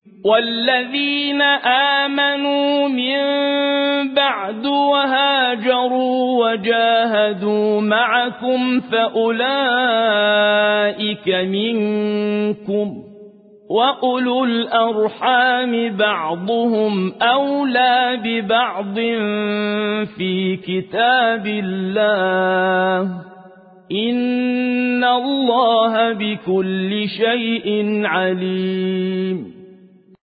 والذين آمنوا من بعد وهاجروا وجاهدوا معكم فأولئك منكم وأولو الأرحام بعضهم أولى ببعض في كتاب الله إن الله بكل شيء عليم